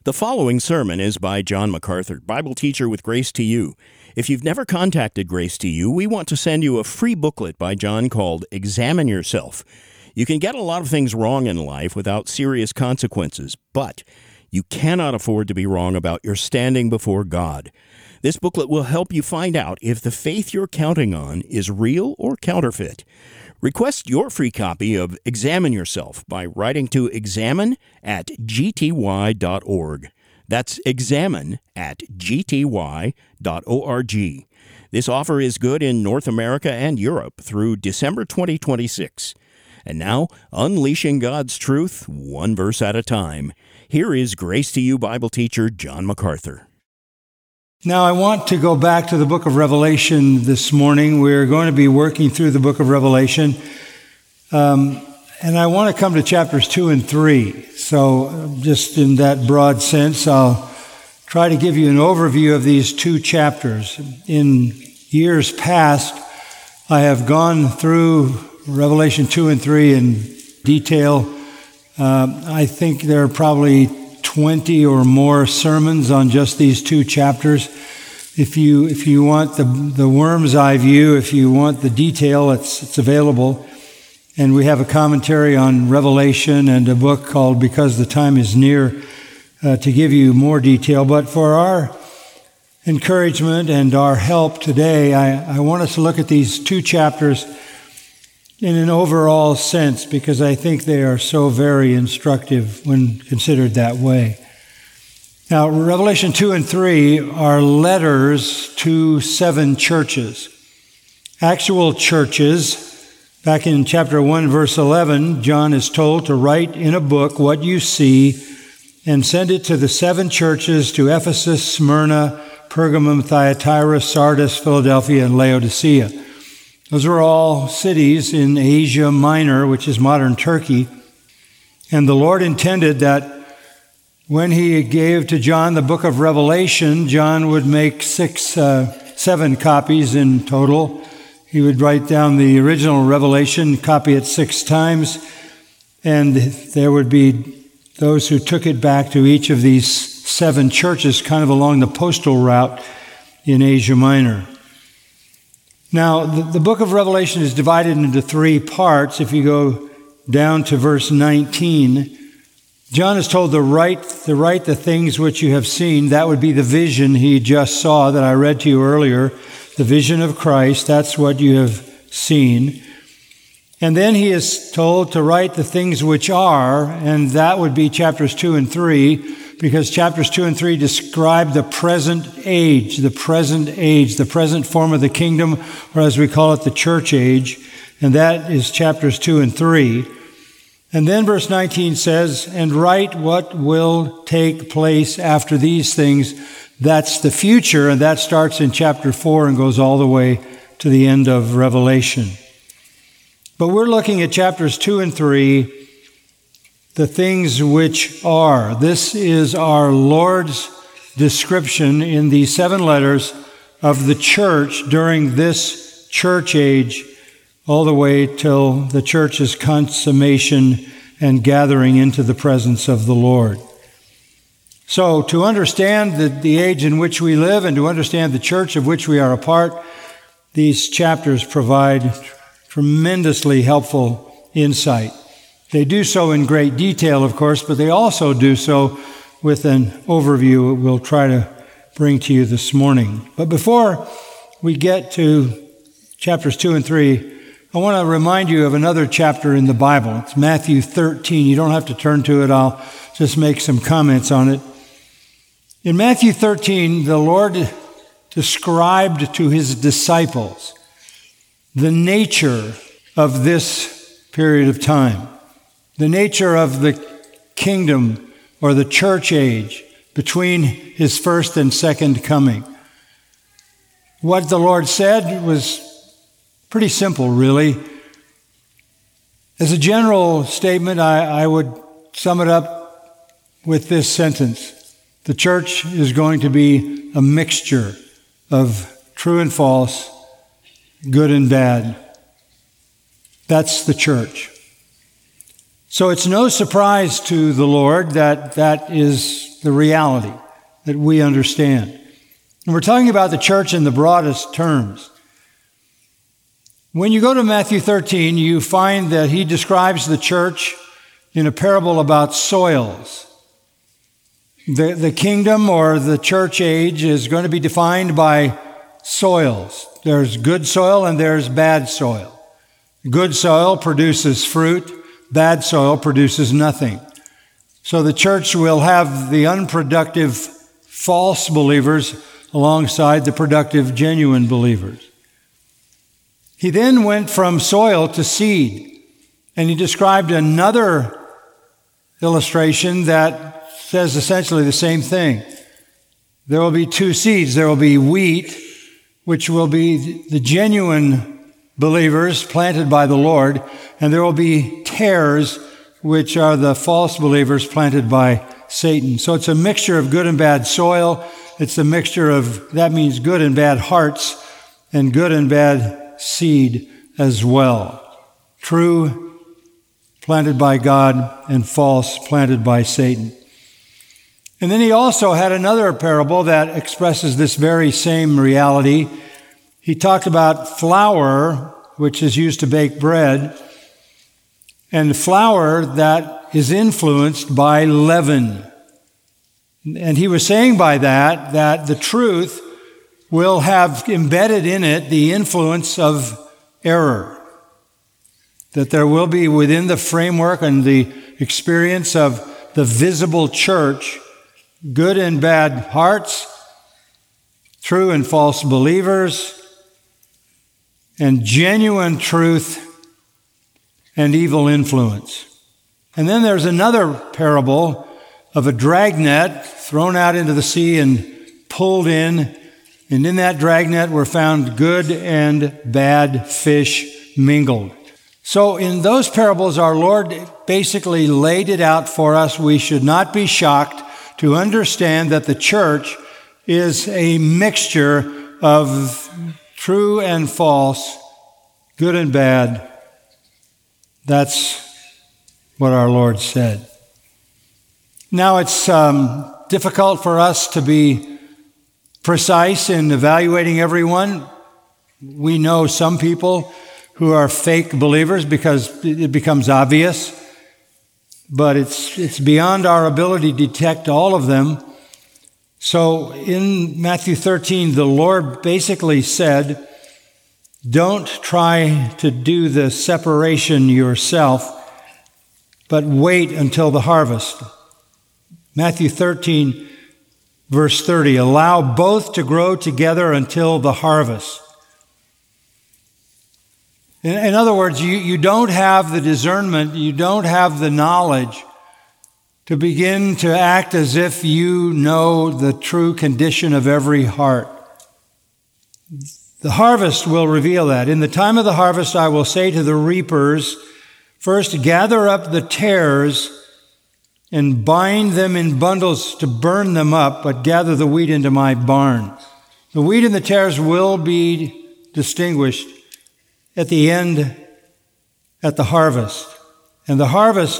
The following sermon is by John MacArthur, Bible teacher with Grace to You. If you've never contacted Grace to You, we want to send you a free booklet by John called Examine Yourself. You can get a lot of things wrong in life without serious consequences, but you cannot afford to be wrong about your standing before God. This booklet will help you find out if the faith you're counting on is real or counterfeit. Request your free copy of Examine Yourself by writing to examine@gty.org. That's examine@gty.org. This offer is good in North America and Europe through December 2026. And now, unleashing God's truth, one verse at a time. Here is Grace to You Bible teacher John MacArthur. Now, I want to go back to the book of Revelation this morning. We're going to be working through the book of Revelation. And I want to come to chapters 2 and 3. So just in that broad sense, I'll try to give you an overview of these two chapters. In years past, I have gone through Revelation 2 and 3 in detail. I think there are probably 20 or more sermons on just these two chapters. If you want the worm's eye view, if you want the detail, it's available. And we have a commentary on Revelation and a book called Because the Time is Near to give you more detail. But for our encouragement and our help today, I want us to look at these two chapters in an overall sense, because I think they are so very instructive when considered that way. Now, Revelation 2 and 3 are letters to 7 churches. Actual churches. Back in chapter 1, verse 11, John is told to write in a book what you see and send it to the 7 churches, to Ephesus, Smyrna, Pergamum, Thyatira, Sardis, Philadelphia, and Laodicea. Those were all cities in Asia Minor, which is modern Turkey. And the Lord intended that when he gave to John the book of Revelation, John would make 7 copies in total. He would write down the original Revelation, copy it 6 times, and there would be those who took it back to each of these 7 churches, kind of along the postal route in Asia Minor. Now, the book of Revelation is divided into 3 parts. If you go down to verse 19, John is told to write the things which you have seen. That would be the vision he just saw that I read to you earlier, the vision of Christ. That's what you have seen. And then he is told to write the things which are, and that would be chapters 2 and 3, because chapters 2 and 3 describe the present age, the present form of the kingdom, or as we call it, the church age, and that is chapters 2 and 3. And then verse 19 says, and write what will take place after these things. That's the future, and that starts in chapter 4 and goes all the way to the end of Revelation. But we're looking at chapters 2 and 3, the things which are. This is our Lord's description in these 7 letters of the church during this church age, all the way till the church's consummation and gathering into the presence of the Lord. So to understand the age in which we live and to understand the church of which we are a part, these chapters provide tremendously helpful insight. They do so in great detail, of course, but they also do so with an overview we'll try to bring to you this morning. But before we get to chapters 2 and 3, I want to remind you of another chapter in the Bible. It's Matthew 13. You don't have to turn to it. I'll just make some comments on it. In Matthew 13, the Lord described to his disciples the nature of this period of time, the nature of the kingdom or the church age between his first and second coming. What the Lord said was pretty simple, really. As a general statement, I would sum it up with this sentence. The church is going to be a mixture of true and false, good and bad. That's the church. So it's no surprise to the Lord that that is is the reality that we understand. And we're talking about the church in the broadest terms. When you go to Matthew 13, you find that he describes the church in a parable about soils. The kingdom or the church age is going to be defined by soils. There's good soil and there's bad soil. Good soil produces fruit. Bad soil produces nothing. So the church will have the unproductive false believers alongside the productive genuine believers. He then went from soil to seed, and he described another illustration that says essentially the same thing. There will be two seeds. There will be wheat, which will be the genuine believers planted by the Lord, and there will be tares, which are the false believers planted by Satan. So it's a mixture of good and bad soil. It's a mixture of, that means good and bad hearts, and good and bad seed as well. True, planted by God, and false, planted by Satan. And then he also had another parable that expresses this very same reality. He talked about flour, which is used to bake bread, and flour that is influenced by leaven. And he was saying by that the truth will have embedded in it the influence of error. That there will be within the framework and the experience of the visible church, good and bad hearts, true and false believers, and genuine truth and evil influence. And then there's another parable of a dragnet thrown out into the sea and pulled in. And in that dragnet were found good and bad fish mingled. So in those parables, our Lord basically laid it out for us. We should not be shocked to understand that the church is a mixture of true and false, good and bad. That's what our Lord said. Now it's difficult for us to be precise in evaluating everyone. We know some people who are fake believers because it becomes obvious, but it's beyond our ability to detect all of them. So in Matthew 13, the Lord basically said, don't try to do the separation yourself, but wait until the harvest. Matthew 13, verse 30, allow both to grow together until the harvest. In other words, you don't have the discernment, you don't have the knowledge to begin to act as if you know the true condition of every heart. The harvest will reveal that. In the time of the harvest, I will say to the reapers, first gather up the tares and bind them in bundles to burn them up, but gather the wheat into my barn. The wheat and the tares will be distinguished at the end, at the harvest. And the harvest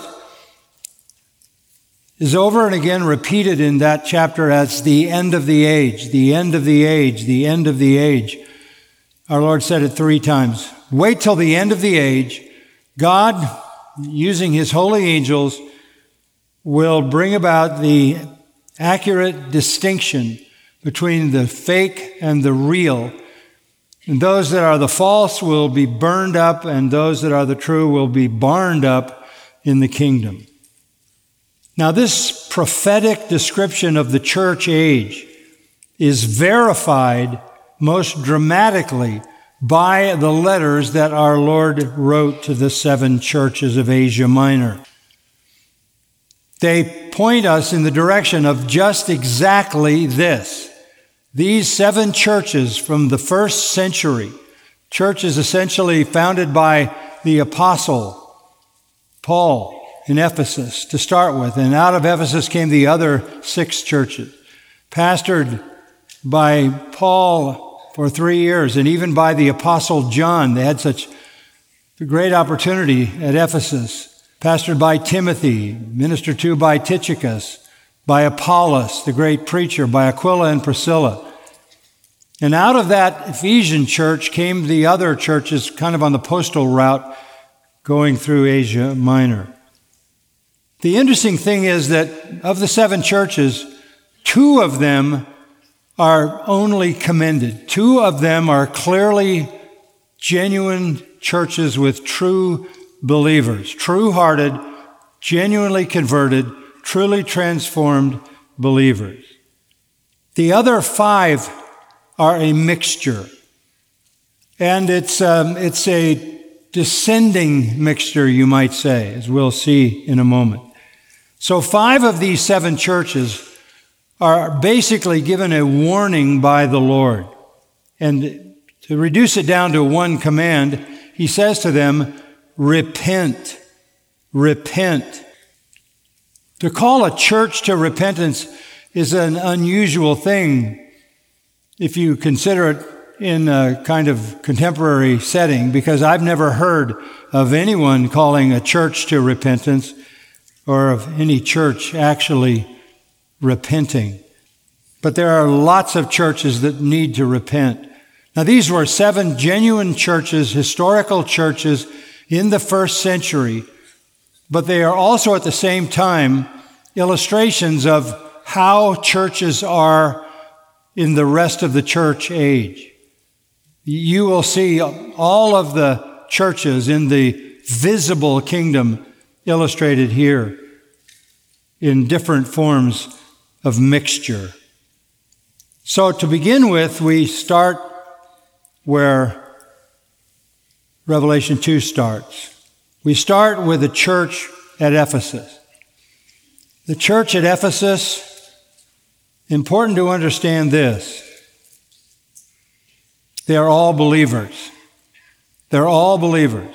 is over and again repeated in that chapter as the end of the age, the end of the age, the end of the age. Our Lord said it 3 times. Wait till the end of the age. God, using his holy angels, will bring about the accurate distinction between the fake and the real. And those that are the false will be burned up, and those that are the true will be barned up in the kingdom. Now, this prophetic description of the church age is verified most dramatically by the letters that our Lord wrote to the 7 churches of Asia Minor. They point us in the direction of just exactly this. These 7 churches from the first century, churches essentially founded by the apostle Paul in Ephesus to start with, and out of Ephesus came the other 6 churches, pastored by Paul for 3 years, and even by the apostle John. They had such a great opportunity at Ephesus, pastored by Timothy, ministered to by Tychicus, by Apollos, the great preacher, by Aquila and Priscilla. And out of that Ephesian church came the other churches kind of on the postal route going through Asia Minor. The interesting thing is that of the 7 churches, 2 of them are only commended. 2 of them are clearly genuine churches with true believers, true-hearted, genuinely converted, truly transformed believers. The other 5 are a mixture. And it's a descending mixture, you might say, as we'll see in a moment. So 5 of these 7 churches are basically given a warning by the Lord. And to reduce it down to one command, he says to them, repent, repent. To call a church to repentance is an unusual thing if you consider it in a kind of contemporary setting, because I've never heard of anyone calling a church to repentance or of any church actually repenting. But there are lots of churches that need to repent. Now, these were 7 genuine churches, historical churches in the first century, but they are also at the same time illustrations of how churches are in the rest of the church age. You will see all of the churches in the visible kingdom illustrated here in different forms of mixture. So to begin with, we start where Revelation 2 starts. We start with the church at Ephesus. The church at Ephesus, important to understand this. They are all believers. They're all believers.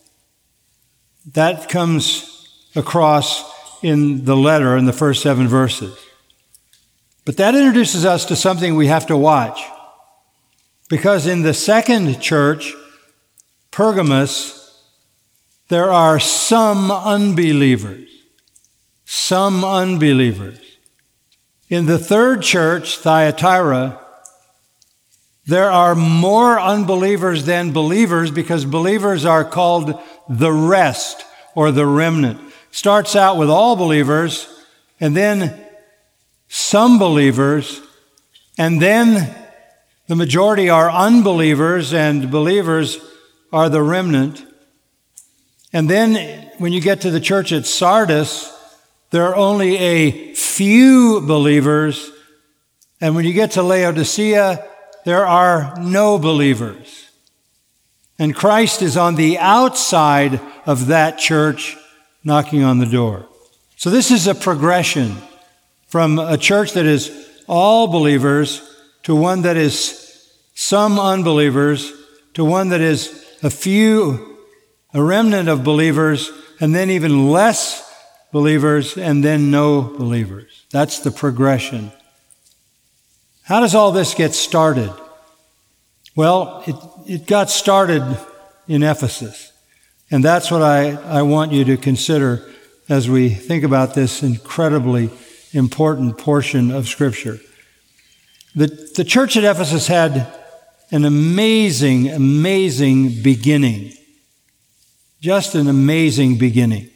That comes across in the letter in the first 7 verses. But that introduces us to something we have to watch. Because in the second church, Pergamos, there are some unbelievers. Some unbelievers. In the third church, Thyatira, there are more unbelievers than believers because believers are called the rest or the remnant. Starts out with all believers and then some believers, and then the majority are unbelievers and believers are the remnant. And then when you get to the church at Sardis, there are only a few believers. And when you get to Laodicea, there are no believers. And Christ is on the outside of that church knocking on the door. So this is a progression from a church that is all believers to one that is some unbelievers to one that is a remnant of believers, and then even less believers, and then no believers. That's the progression. How does all this get started? Well, it got started in Ephesus. And that's what I want you to consider as we think about this incredibly important portion of Scripture. The church at Ephesus had an amazing, amazing beginning. Just an amazing beginning.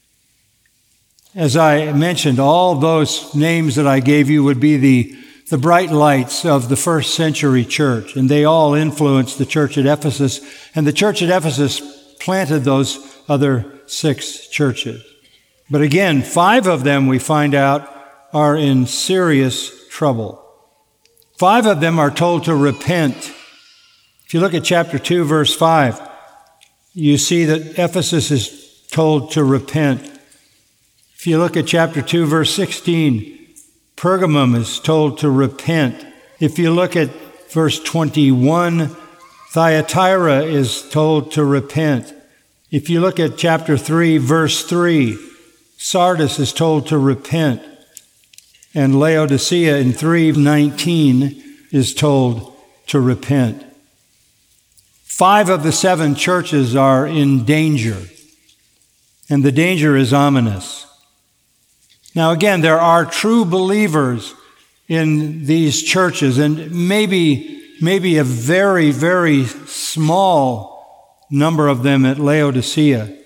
As I mentioned, all those names that I gave you would be the bright lights of the first century church, and they all influenced the church at Ephesus, and the church at Ephesus planted those other 6 churches. But again, 5 of them, we find out, are in serious trouble. 5 of them are told to repent. If you look at chapter 2, verse 5, you see that Ephesus is told to repent. If you look at chapter 2, verse 16, Pergamum is told to repent. If you look at verse 21, Thyatira is told to repent. If you look at chapter 3, verse 3, Sardis is told to repent. And Laodicea in 3:19 is told to repent. 5 of the 7 churches are in danger, and the danger is ominous. Now again, there are true believers in these churches, and maybe a very, very small number of them at Laodicea.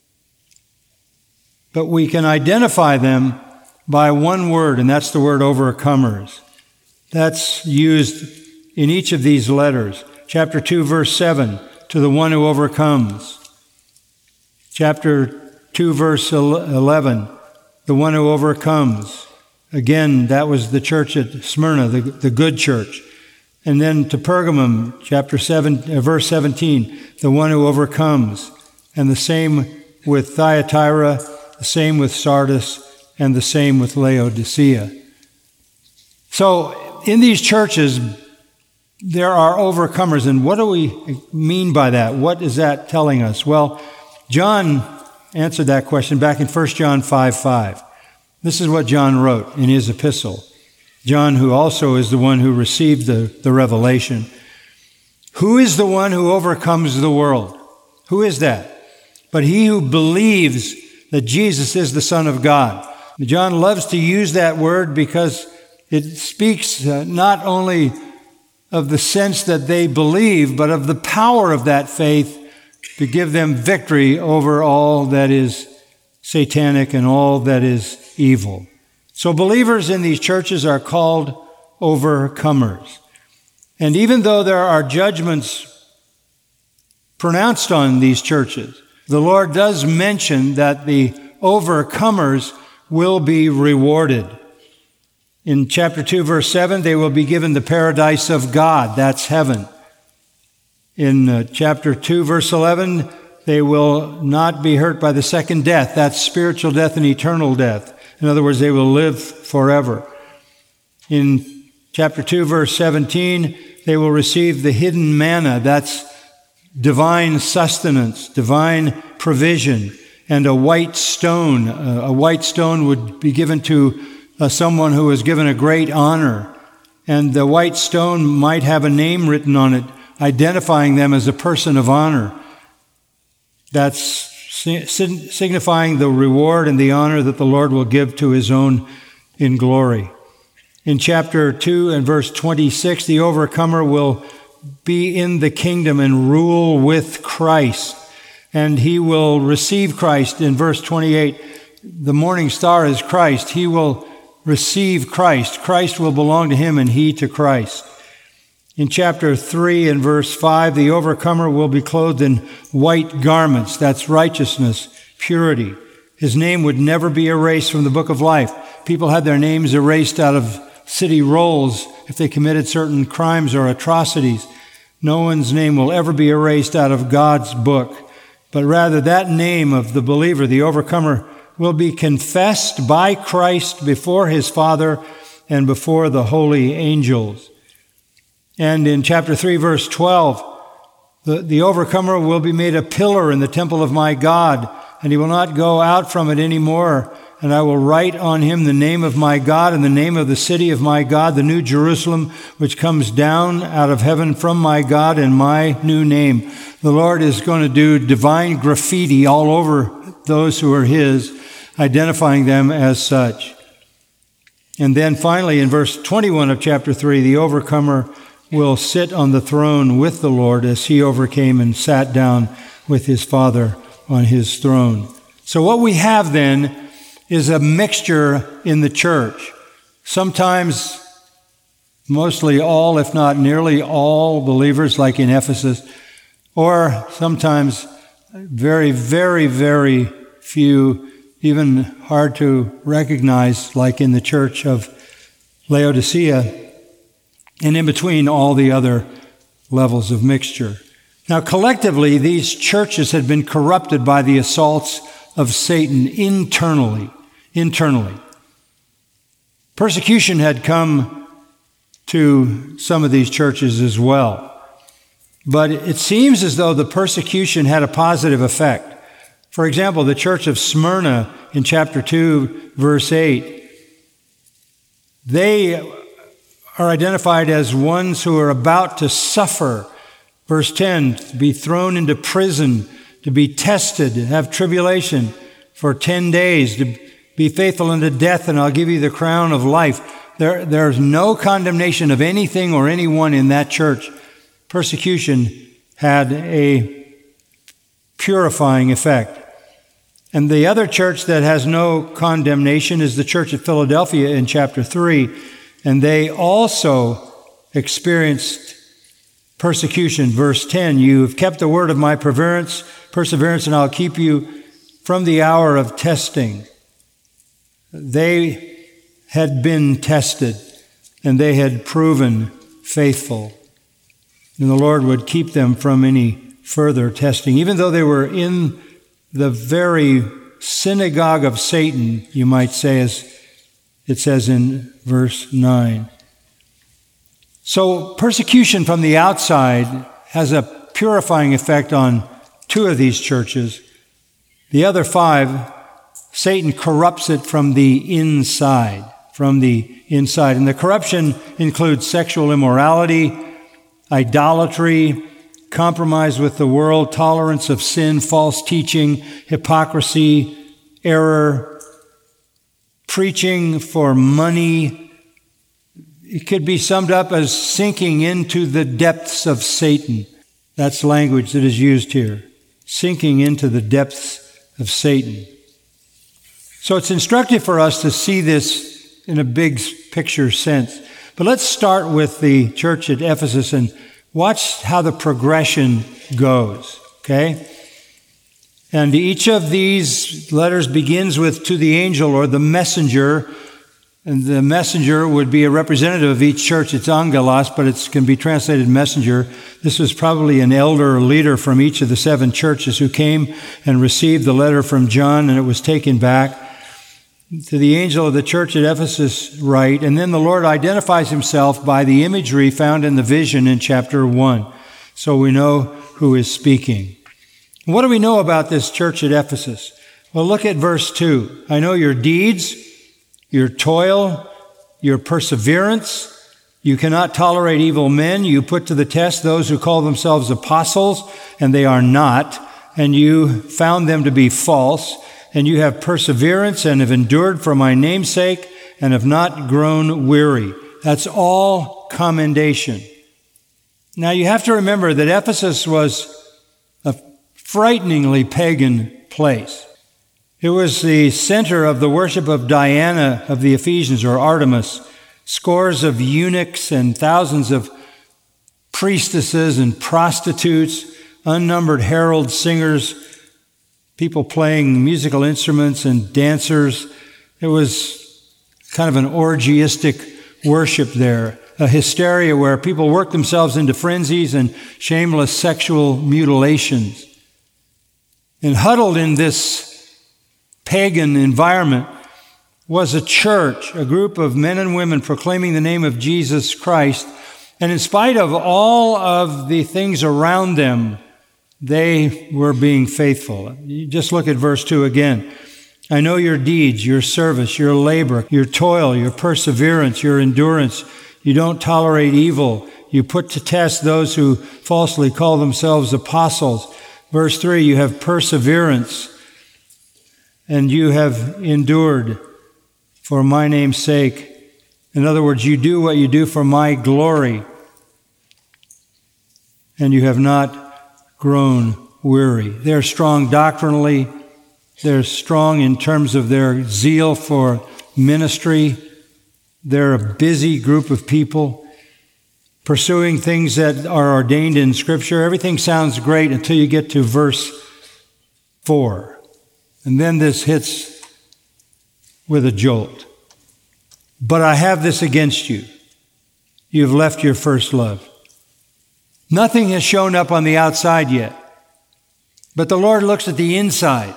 But we can identify them by one word, and that's the word overcomers. That's used in each of these letters. Chapter 2, verse 7, to the one who overcomes. Chapter 2, verse 11, the one who overcomes. Again, that was the church at Smyrna, the good church. And then to Pergamum, chapter 7, verse 17, the one who overcomes. And the same with Thyatira, the same with Sardis, and the same with Laodicea. So in these churches, there are overcomers. And what do we mean by that? What is that telling us? Well, John answered that question back in 1 John 5:5. This is what John wrote in his epistle. John, who also is the one who received the revelation. Who is the one who overcomes the world? Who is that? But he who believes that Jesus is the Son of God. John loves to use that word because it speaks not only of the sense that they believe, but of the power of that faith to give them victory over all that is satanic and all that is evil. So believers in these churches are called overcomers. And even though there are judgments pronounced on these churches, the Lord does mention that the overcomers will be rewarded. In chapter 2, verse 7, they will be given the paradise of God. That's heaven. In chapter 2, verse 11, they will not be hurt by the second death. That's spiritual death and eternal death. In other words, they will live forever. In chapter 2, verse 17, they will receive the hidden manna. That's divine sustenance, divine provision, and a white stone. A white stone would be given to someone who was given a great honor. And the white stone might have a name written on it, identifying them as a person of honor. That's signifying the reward and the honor that the Lord will give to his own in glory. In chapter 2 and verse 26, the overcomer will be in the kingdom and rule with Christ. And he will receive Christ. In verse 28, the morning star is Christ. He will receive Christ. Christ will belong to him and he to Christ. In chapter 3 and verse 5, the overcomer will be clothed in white garments. That's righteousness, purity. His name would never be erased from the book of life. People had their names erased out of city rolls if they committed certain crimes or atrocities. No one's name will ever be erased out of God's book, but rather that name of the believer, the overcomer, will be confessed by Christ before his Father and before the holy angels. And in chapter 3, verse 12, the overcomer will be made a pillar in the temple of my God, and he will not go out from it anymore. And I will write on him the name of my God and the name of the city of my God, the new Jerusalem, which comes down out of heaven from my God, and my new name. The Lord is going to do divine graffiti all over those who are his, identifying them as such. And then finally, in verse 21 of chapter 3, the overcomer will sit on the throne with the Lord as he overcame and sat down with his Father on his throne. So what we have then is a mixture in the church. Sometimes, mostly all, if not nearly all believers, like in Ephesus, or sometimes very, very, very few, even hard to recognize, like in the church of Laodicea, and in between all the other levels of mixture. Now, collectively, these churches had been corrupted by the assaults of Satan internally. Persecution had come to some of these churches as well. But it seems as though the persecution had a positive effect. For example, the church of Smyrna in chapter 2, verse 8, they are identified as ones who are about to suffer. Verse 10, to be thrown into prison, to be tested, have tribulation for 10 days, to Be faithful unto death, and I'll give you the crown of life. There's no condemnation of anything or anyone in that church. Persecution had a purifying effect. And the other church that has no condemnation is the church at Philadelphia in chapter 3. And they also experienced persecution. Verse 10, you have kept the word of my perseverance, and I'll keep you from the hour of testing. They had been tested, and they had proven faithful. And the Lord would keep them from any further testing. Even though they were in the very synagogue of Satan, you might say, as it says in verse 9. So persecution from the outside has a purifying effect on 2 of these churches. The other 5, Satan corrupts it from the inside. And the corruption includes sexual immorality, idolatry, compromise with the world, tolerance of sin, false teaching, hypocrisy, error, preaching for money. It could be summed up as sinking into the depths of Satan. That's language that is used here. Sinking into the depths of Satan. So it's instructive for us to see this in a big picture sense. But let's start with the church at Ephesus and watch how the progression goes, okay? And each of these letters begins with to the angel or the messenger. And the messenger would be a representative of each church. It's angelos, but it can be translated messenger. This was probably an elder or leader from each of the 7 churches who came and received the letter from John, and it was taken back. To the angel of the church at Ephesus write, and then the Lord identifies himself by the imagery found in the vision in chapter 1. So we know who is speaking. What do we know about this church at Ephesus? Well, look at verse 2. I know your deeds, your toil, your perseverance. You cannot tolerate evil men. You put to the test those who call themselves apostles, and they are not. And you found them to be false. And you have perseverance and have endured for my name's sake and have not grown weary. That's all commendation. Now you have to remember that Ephesus was a frighteningly pagan place. It was the center of the worship of Diana of the Ephesians, or Artemis. Scores of eunuchs and thousands of priestesses and prostitutes, unnumbered herald singers, people playing musical instruments and dancers. It was kind of an orgiastic worship there, a hysteria where people worked themselves into frenzies and shameless sexual mutilations. And huddled in this pagan environment was a church, a group of men and women proclaiming the name of Jesus Christ. And in spite of all of the things around them, they were being faithful. You just look at verse 2 again. I know your deeds, your service, your labor, your toil, your perseverance, your endurance. You don't tolerate evil. You put to test those who falsely call themselves apostles. Verse 3, you have perseverance, and you have endured for my name's sake. In other words, you do what you do for my glory, and you have not grown weary. They're strong doctrinally. They're strong in terms of their zeal for ministry. They're a busy group of people pursuing things that are ordained in Scripture. Everything sounds great until you get to verse 4. And then this hits with a jolt. But I have this against you. You've left your first love. Nothing has shown up on the outside yet. But the Lord looks at the inside.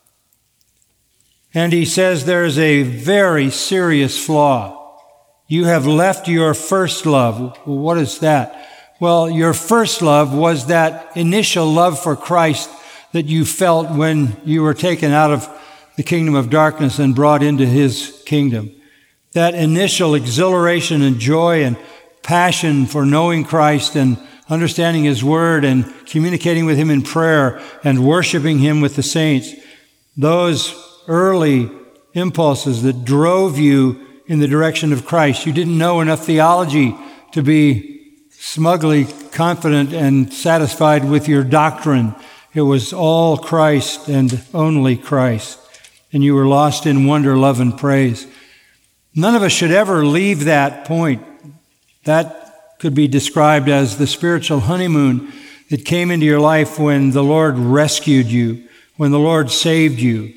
And he says there is a very serious flaw. You have left your first love. Well, what is that? Well, your first love was that initial love for Christ that you felt when you were taken out of the kingdom of darkness and brought into his kingdom. That initial exhilaration and joy and passion for knowing Christ and understanding his word and communicating with him in prayer and worshiping him with the saints. Those early impulses that drove you in the direction of Christ. You didn't know enough theology to be smugly confident and satisfied with your doctrine. It was all Christ and only Christ. And you were lost in wonder, love, and praise. None of us should ever leave that point. That could be described as the spiritual honeymoon that came into your life when the Lord rescued you, when the Lord saved you.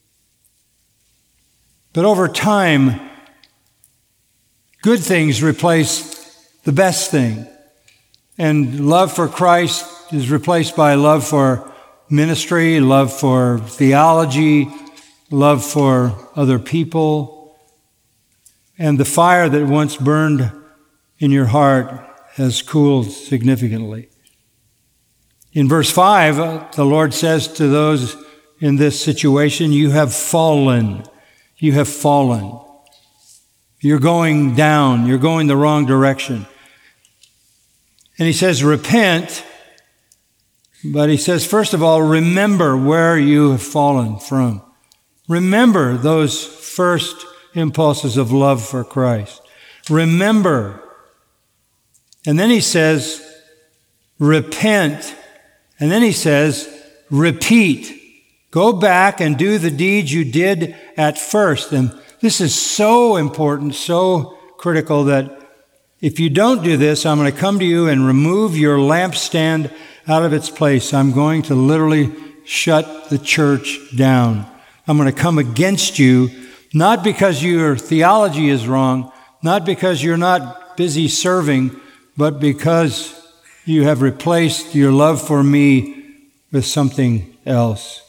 But over time, good things replace the best thing. And love for Christ is replaced by love for ministry, love for theology, love for other people. And the fire that once burned in your heart has cooled significantly. In verse 5, the Lord says to those in this situation, you have fallen. You have fallen. You're going down. You're going the wrong direction. And he says, repent. But he says, first of all, remember where you have fallen from. Remember those first impulses of love for Christ. Remember. And then he says, repent. And then he says, repeat. Go back and do the deeds you did at first. And this is so important, so critical that if you don't do this, I'm going to come to you and remove your lampstand out of its place. I'm going to literally shut the church down. I'm going to come against you, not because your theology is wrong, not because you're not busy serving, but because you have replaced your love for me with something else.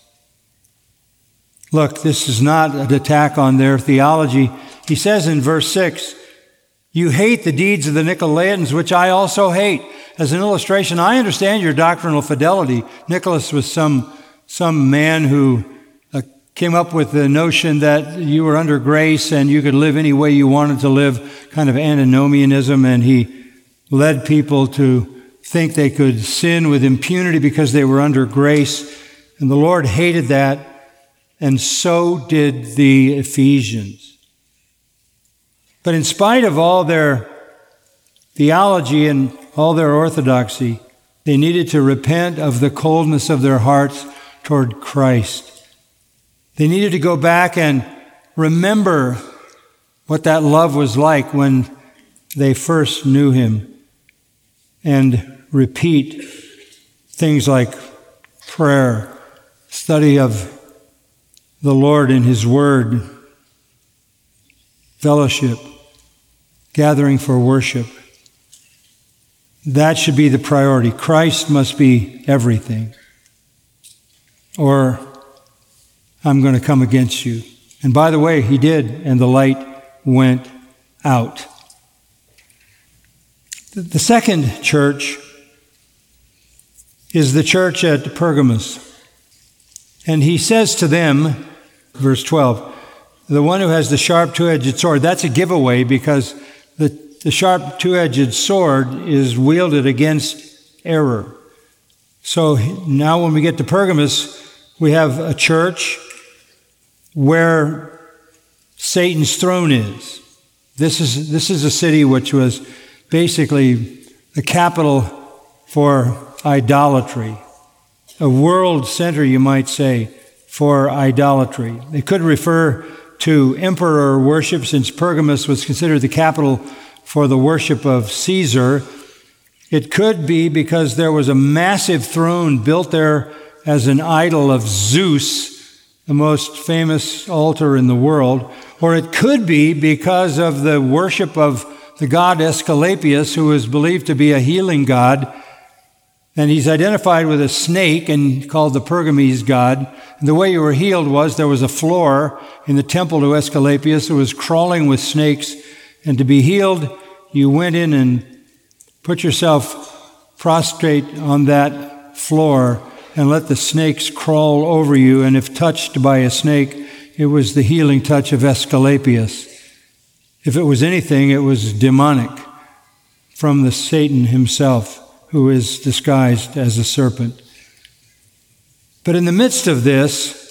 Look, this is not an attack on their theology. He says in verse 6, you hate the deeds of the Nicolaitans, which I also hate. As an illustration, I understand your doctrinal fidelity. Nicholas was some man who came up with the notion that you were under grace and you could live any way you wanted to live, kind of antinomianism, and he led people to think they could sin with impunity because they were under grace. And the Lord hated that, and so did the Ephesians. But in spite of all their theology and all their orthodoxy, they needed to repent of the coldness of their hearts toward Christ. They needed to go back and remember what that love was like when they first knew Him, and repeat things like prayer, study of the Lord in His Word, fellowship, gathering for worship. That should be the priority. Christ must be everything, or I'm going to come against you. And by the way, He did, and the light went out. The second church is the church at Pergamos. And he says to them, verse 12, the one who has the sharp two-edged sword, that's a giveaway because the sharp two-edged sword is wielded against error. So now when we get to Pergamos, we have a church where Satan's throne is. This is a city which was basically the capital for idolatry, a world center, you might say, for idolatry. It could refer to emperor worship, since Pergamos was considered the capital for the worship of Caesar. It could be because there was a massive throne built there as an idol of Zeus, the most famous altar in the world. Or it could be because of the worship of the god Asclepius, who is believed to be a healing god. And he's identified with a snake and called the Pergamese god. And the way you were healed was there was a floor in the temple to Asclepius that was crawling with snakes. And to be healed, you went in and put yourself prostrate on that floor and let the snakes crawl over you. And if touched by a snake, it was the healing touch of Asclepius. If it was anything, it was demonic from the Satan himself, who is disguised as a serpent. But in the midst of this,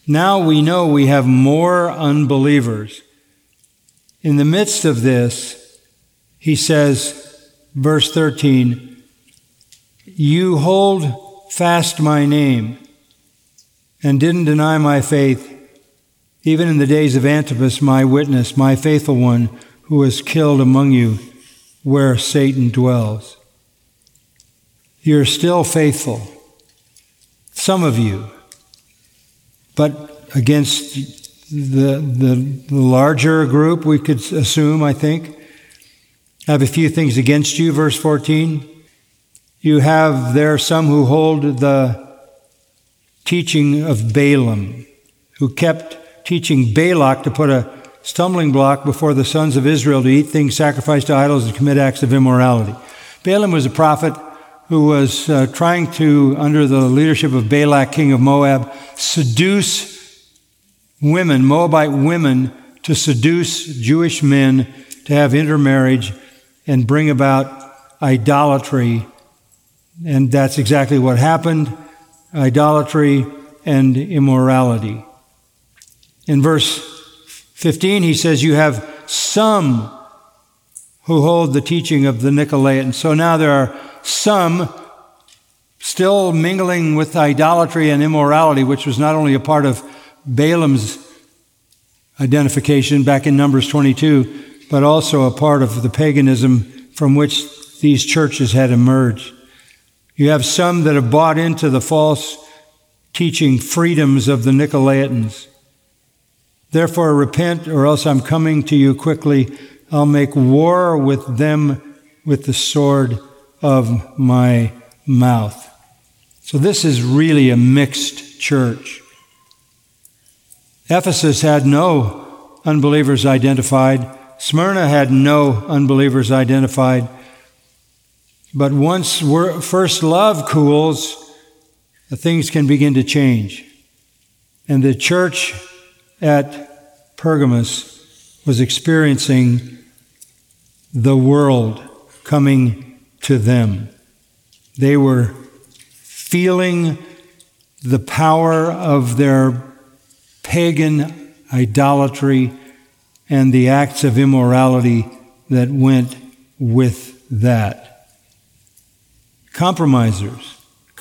Now we know we have more unbelievers. In the midst of this, he says, verse 13, you hold fast my name and didn't deny my faith, even in the days of Antipas, my witness, my faithful one, who was killed among you, where Satan dwells. You're still faithful, some of you, but against the larger group, we could assume, I think, I have a few things against you, verse 14. You have there some who hold the teaching of Balaam, who kept teaching Balak to put a stumbling block before the sons of Israel to eat things sacrificed to idols and commit acts of immorality. Balaam was a prophet who was trying to, under the leadership of Balak, king of Moab, seduce women, Moabite women, to seduce Jewish men to have intermarriage and bring about idolatry. And that's exactly what happened, idolatry and immorality. In verse 15, he says, you have some who hold the teaching of the Nicolaitans. So now there are some still mingling with idolatry and immorality, which was not only a part of Balaam's identification back in Numbers 22, but also a part of the paganism from which these churches had emerged. You have some that have bought into the false teaching freedoms of the Nicolaitans. Therefore, repent, or else I'm coming to you quickly. I'll make war with them with the sword of my mouth. So this is really a mixed church. Ephesus had no unbelievers identified. Smyrna had no unbelievers identified. But once first love cools, things can begin to change. And the church at Pergamos was experiencing the world coming to them. They were feeling the power of their pagan idolatry and the acts of immorality that went with that. Compromisers.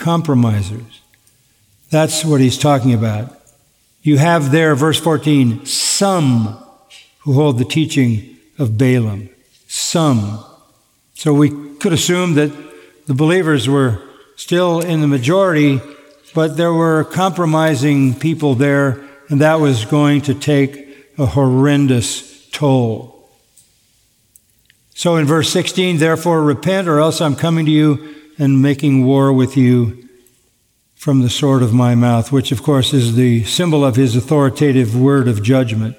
That's what he's talking about. You have there, verse 14, some who hold the teaching of Balaam. Some. So we could assume that the believers were still in the majority, but there were compromising people there, and that was going to take a horrendous toll. So in verse 16, therefore repent, or else I'm coming to you and making war with you from the sword of my mouth, which of course is the symbol of his authoritative word of judgment.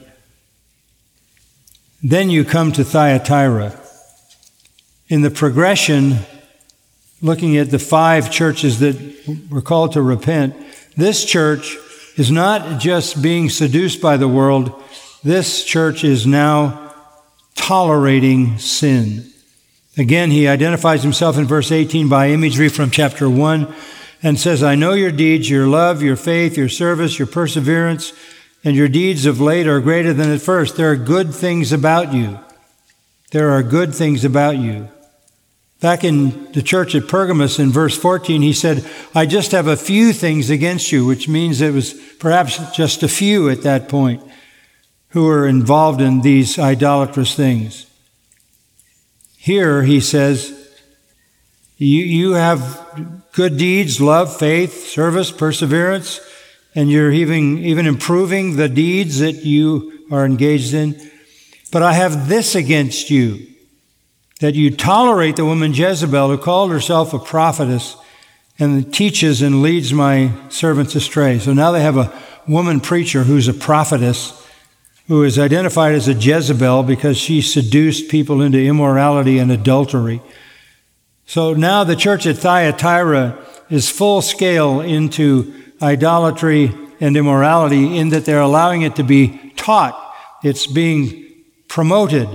Then you come to Thyatira. In the progression, looking at the 5 churches that were called to repent, this church is not just being seduced by the world. This church is now tolerating sin. Again, he identifies himself in verse 18 by imagery from chapter 1 and says, I know your deeds, your love, your faith, your service, your perseverance, and your deeds of late are greater than at first. There are good things about you. There are good things about you. Back in the church at Pergamos in verse 14, he said, I just have a few things against you, which means it was perhaps just a few at that point who were involved in these idolatrous things. Here, he says, you have good deeds, love, faith, service, perseverance, and you're even improving the deeds that you are engaged in. But I have this against you, that you tolerate the woman Jezebel, who called herself a prophetess and teaches and leads my servants astray. So now they have a woman preacher who's a prophetess, who is identified as a Jezebel because she seduced people into immorality and adultery. So now the church at Thyatira is full scale into idolatry and immorality in that they're allowing it to be taught. It's being promoted.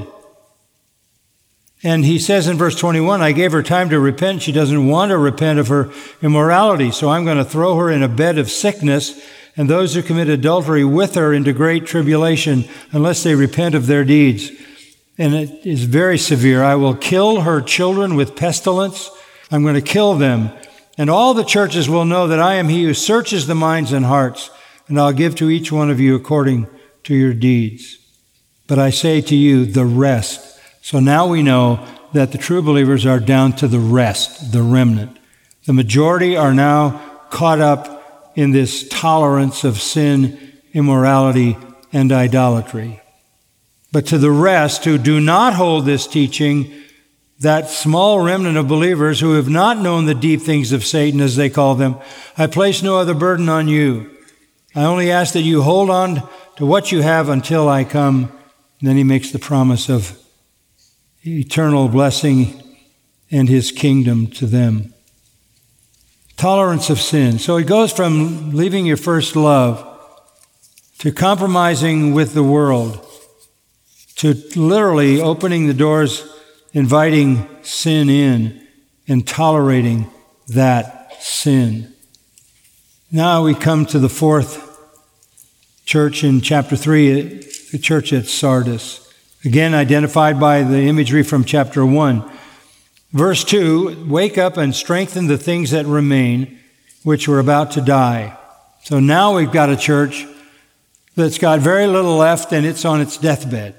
And he says in verse 21, I gave her time to repent. She doesn't want to repent of her immorality, so I'm going to throw her in a bed of sickness and those who commit adultery with her into great tribulation, unless they repent of their deeds. And it is very severe. I will kill her children with pestilence. I'm going to kill them. And all the churches will know that I am he who searches the minds and hearts, and I'll give to each one of you according to your deeds. But I say to you, the rest. So now we know that the true believers are down to the rest, the remnant. The majority are now caught up in this tolerance of sin, immorality, and idolatry. But to the rest who do not hold this teaching, that small remnant of believers who have not known the deep things of Satan, as they call them, I place no other burden on you. I only ask that you hold on to what you have until I come. And then he makes the promise of eternal blessing and his kingdom to them. Tolerance of sin. So it goes from leaving your first love to compromising with the world to literally opening the doors, inviting sin in and tolerating that sin. Now we come to the fourth church in chapter 3, the church at Sardis. Again, identified by the imagery from chapter 1. Verse 2, wake up and strengthen the things that remain, which were about to die. So now we've got a church that's got very little left, and it's on its deathbed.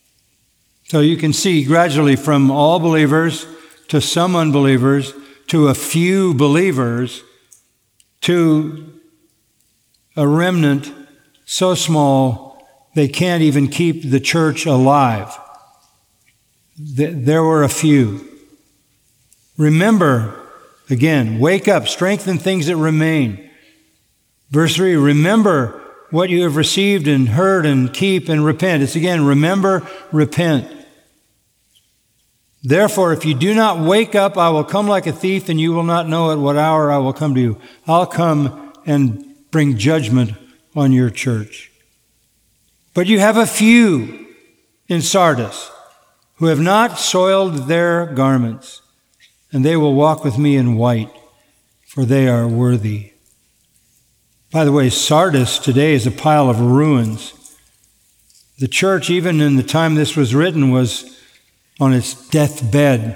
So you can see gradually from all believers to some unbelievers to a few believers to a remnant so small they can't even keep the church alive. There were a few. Remember, again, wake up, strengthen things that remain. Verse 3, remember what you have received and heard and keep and repent. It's again, remember, repent. Therefore, if you do not wake up, I will come like a thief, and you will not know at what hour I will come to you. I'll come and bring judgment on your church. But you have a few in Sardis who have not soiled their garments, and they will walk with me in white, for they are worthy. By the way, Sardis today is a pile of ruins. The church, even in the time this was written, was on its deathbed.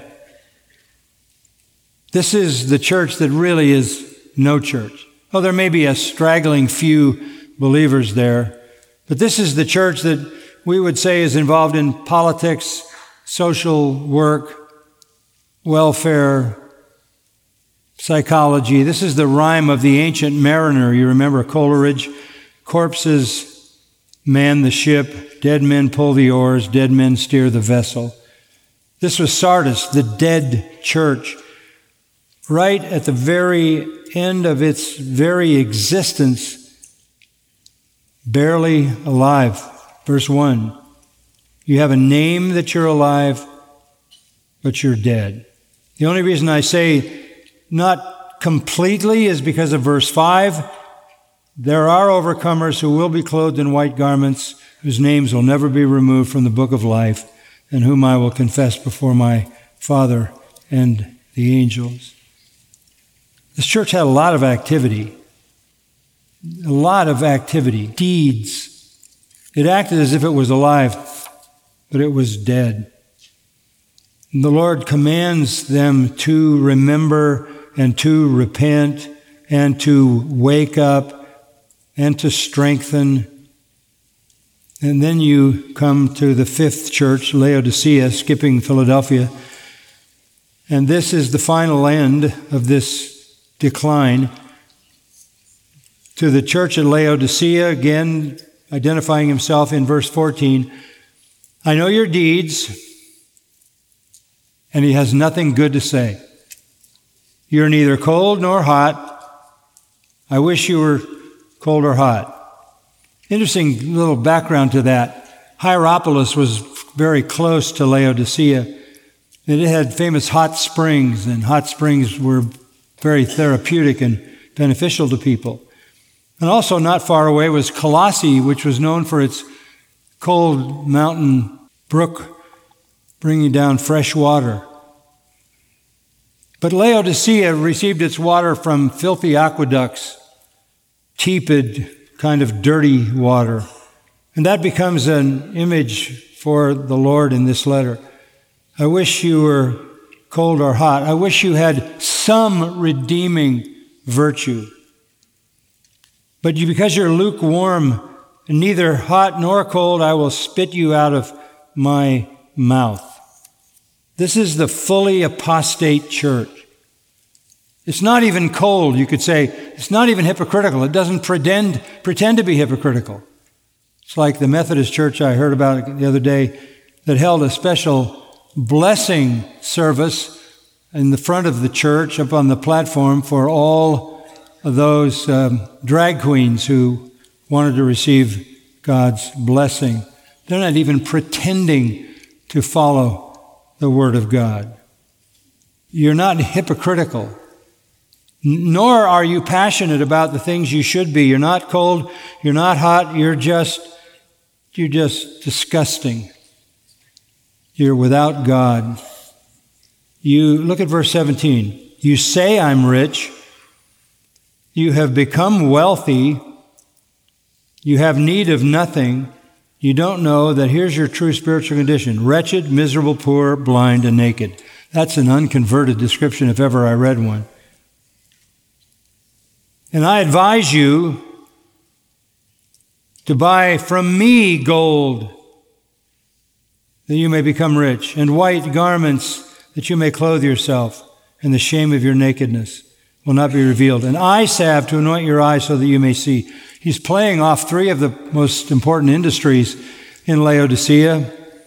This is the church that really is no church. Oh, there may be a straggling few believers there, but this is the church that we would say is involved in politics, social work, welfare, psychology. This is the rhyme of the ancient mariner. You remember Coleridge? Corpses man the ship, dead men pull the oars, dead men steer the vessel. This was Sardis, the dead church, right at the very end of its very existence, barely alive. Verse 1, you have a name that you're alive, but you're dead. The only reason I say not completely is because of verse 5. There are overcomers who will be clothed in white garments, whose names will never be removed from the book of life, and whom I will confess before my Father and the angels. This church had a lot of activity. Deeds. It acted as if it was alive, but it was dead. And the Lord commands them to remember and to repent and to wake up and to strengthen. And then you come to the fifth church, Laodicea, skipping Philadelphia. And this is the final end of this decline. To the church at Laodicea, again, identifying himself in verse 14, I know your deeds, and he has nothing good to say. You're neither cold nor hot. I wish you were cold or hot. Interesting little background to that. Hierapolis was very close to Laodicea, and it had famous hot springs, and hot springs were very therapeutic and beneficial to people. And also not far away was Colossae, which was known for its cold mountain brook bringing down fresh water. But Laodicea received its water from filthy aqueducts, tepid, kind of dirty water. And that becomes an image for the Lord in this letter. I wish you were cold or hot. I wish you had some redeeming virtue. But because you're lukewarm, and neither hot nor cold, I will spit you out of my mouth. This is the fully apostate church. It's not even cold, you could say. It's not even hypocritical. It doesn't pretend to be hypocritical. It's like the Methodist church I heard about the other day that held a special blessing service in the front of the church up on the platform for all of those drag queens who wanted to receive God's blessing. They're not even pretending to follow the Word of God. You're not hypocritical, nor are you passionate about the things you should be. You're not cold, you're not hot, you're just disgusting. You're without God. You look at verse 17. You say, I'm rich. You have become wealthy. You have need of nothing. You don't know that here's your true spiritual condition: wretched, miserable, poor, blind, and naked. That's an unconverted description if ever I read one. And I advise you to buy from me gold, that you may become rich, and white garments, that you may clothe yourself, and the shame of your nakedness will not be revealed. And eye salve to anoint your eyes so that you may see. He's playing off three of the most important industries in Laodicea: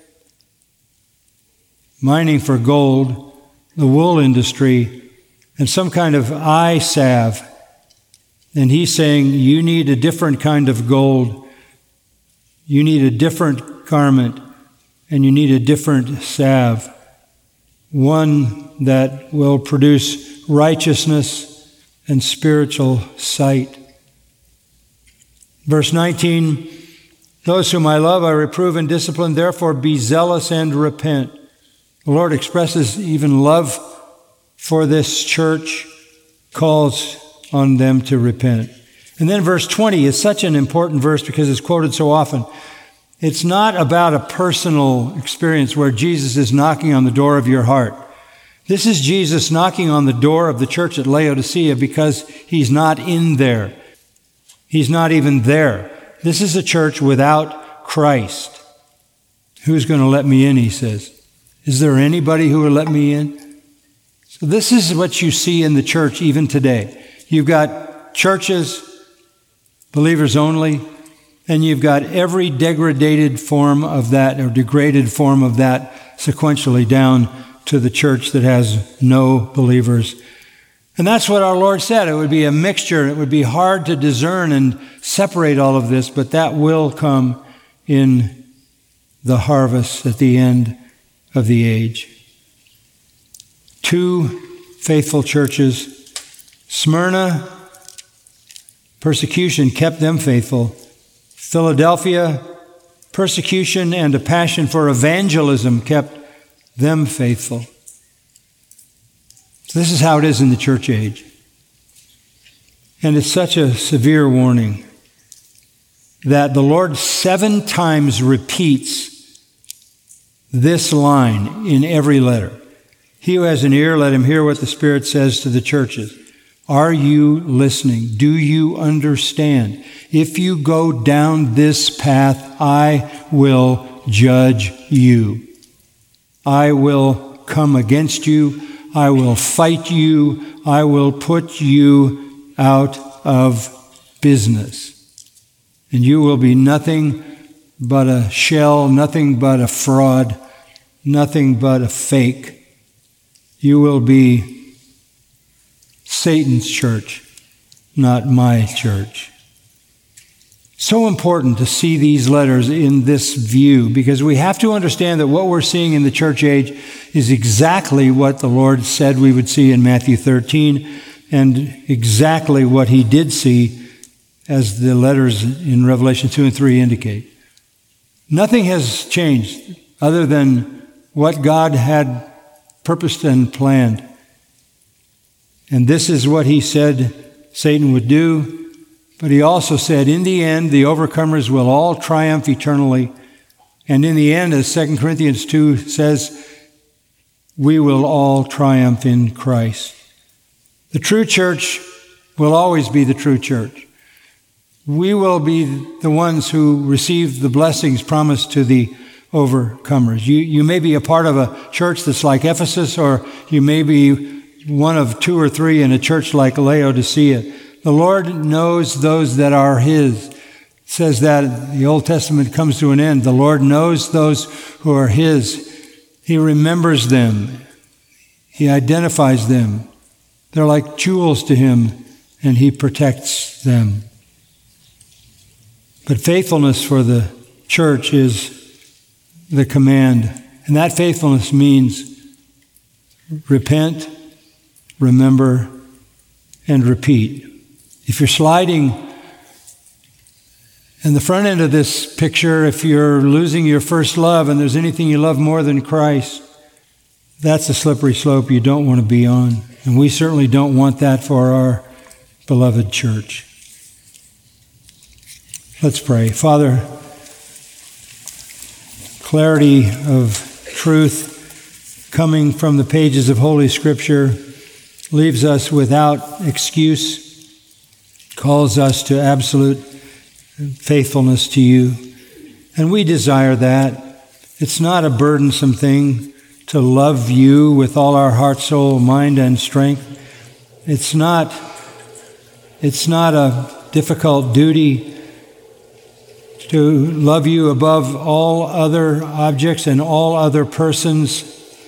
mining for gold, the wool industry, and some kind of eye salve. And he's saying you need a different kind of gold, you need a different garment, and you need a different salve, one that will produce righteousness and spiritual sight. Verse 19, those whom I love I reprove and discipline, therefore be zealous and repent. The Lord expresses even love for this church, calls on them to repent. And then verse 20 is such an important verse because it's quoted so often. It's not about a personal experience where Jesus is knocking on the door of your heart. This is Jesus knocking on the door of the church at Laodicea because he's not in there. He's not even there. This is a church without Christ. Who's going to let me in, he says. Is there anybody who will let me in? So this is what you see in the church even today. You've got churches, believers only, and you've got every degraded form of that, or degraded form of that, sequentially down to the church that has no believers. And that's what our Lord said. It would be a mixture. It would be hard to discern and separate all of this, but that will come in the harvest at the end of the age. 2 faithful churches. Smyrna, persecution kept them faithful. Philadelphia, persecution and a passion for evangelism kept them faithful. So this is how it is in the church age. And it's such a severe warning that the Lord 7 times repeats this line in every letter. He who has an ear, let him hear what the Spirit says to the churches. Are you listening? Do you understand? If you go down this path, I will judge you. I will come against you. I will fight you. I will put you out of business. And you will be nothing but a shell, nothing but a fraud, nothing but a fake. You will be Satan's church, not my church. So important to see these letters in this view, because we have to understand that what we're seeing in the church age is exactly what the Lord said we would see in Matthew 13, and exactly what he did see as the letters in Revelation 2 and 3 indicate. Nothing has changed other than what God had purposed and planned. And this is what he said Satan would do. But he also said, in the end, the overcomers will all triumph eternally. And in the end, as 2 Corinthians 2 says, we will all triumph in Christ. The true church will always be the true church. We will be the ones who receive the blessings promised to the overcomers. You may be a part of a church that's like Ephesus, or you may be one of 2 or 3 in a church like Laodicea. The Lord knows those that are His. It says that the Old Testament comes to an end. The Lord knows those who are His. He remembers them. He identifies them. They're like jewels to Him, and He protects them. But faithfulness for the church is the command. And that faithfulness means repent, remember, and repeat. If you're sliding in the front end of this picture, if you're losing your first love and there's anything you love more than Christ, that's a slippery slope you don't want to be on. And we certainly don't want that for our beloved church. Let's pray. Father, clarity of truth coming from the pages of Holy Scripture leaves us without excuse, calls us to absolute faithfulness to You. And we desire that. It's not a burdensome thing to love You with all our heart, soul, mind, and strength. It's not a difficult duty to love You above all other objects and all other persons.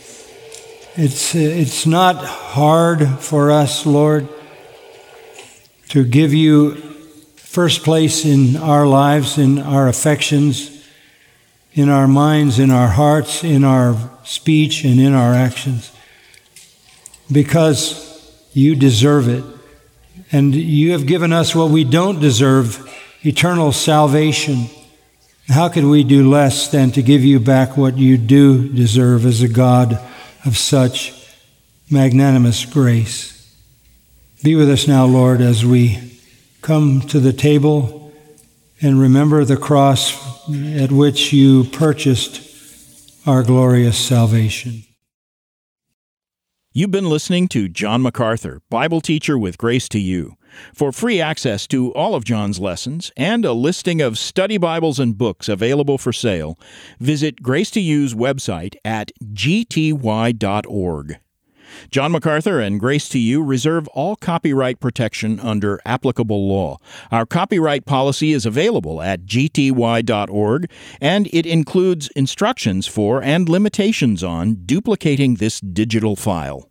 It's not hard for us, Lord, to give You first place in our lives, in our affections, in our minds, in our hearts, in our speech, and in our actions, because You deserve it. And You have given us what we don't deserve, eternal salvation. How could we do less than to give You back what You do deserve as a God of such magnanimous grace? Be with us now, Lord, as we come to the table and remember the cross at which You purchased our glorious salvation. You've been listening to John MacArthur, Bible teacher with Grace to You. For free access to all of John's lessons and a listing of study Bibles and books available for sale, visit Grace to You's website at gty.org. John MacArthur and Grace to You reserve all copyright protection under applicable law. Our copyright policy is available at gty.org, and it includes instructions for and limitations on duplicating this digital file.